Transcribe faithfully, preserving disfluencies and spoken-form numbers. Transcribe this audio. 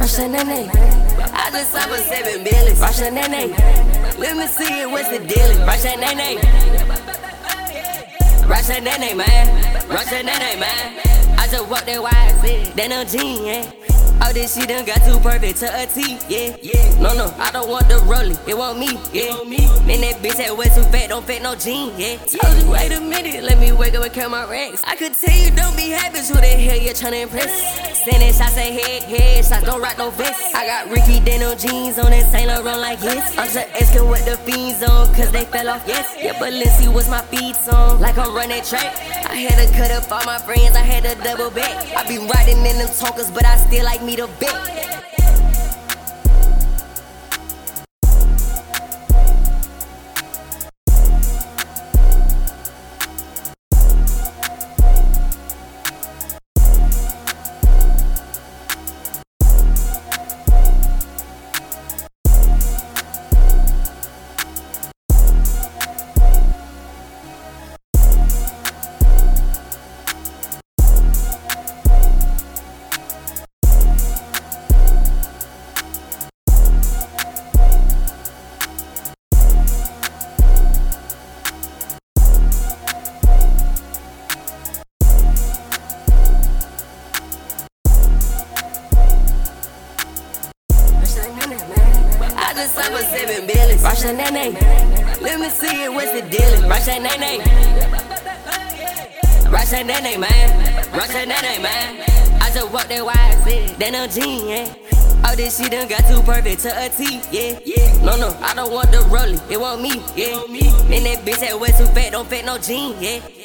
Rush that nene. I just signed for seven billion. Rush that nene. Let me see it, what's the deal? Rush that nene. Rush that nene, man. Rush that nene, man. I just walked that wide, then no jean, yeah. All this shit done got too perfect to a T, yeah, yeah. No, no, I don't want the rolling, it want me, yeah. Man, that bitch that way too fat, don't fit no jean, yeah. Told you, wait a minute, let me wake up and count my racks. I could tell you don't be happy, who the hell you tryna impress? Standing shots, say head, head shots, don't rock no vest. I got Ricky Daniel jeans on and Saint Laurent like yes. I'm just asking what the fiends on, cause they fell off, yes. Yeah, but let's see what's my beats on, like I'm running track. I had to cut up all my friends, I had to double back. I be riding in them tonkers, but I still like me to bet. I just signed for seven billion. Rush that nene. Let me see it, what's the deal? Rush that nene. Rush that nene, man. Rush that nene, man. I just walked that wide, then no jean, yeah. All this shit done got too perfect to a T, yeah, yeah. No, no, I don't want the rolling, it want me, yeah. Man, that bitch that way too fat, don't fit no jean, yeah.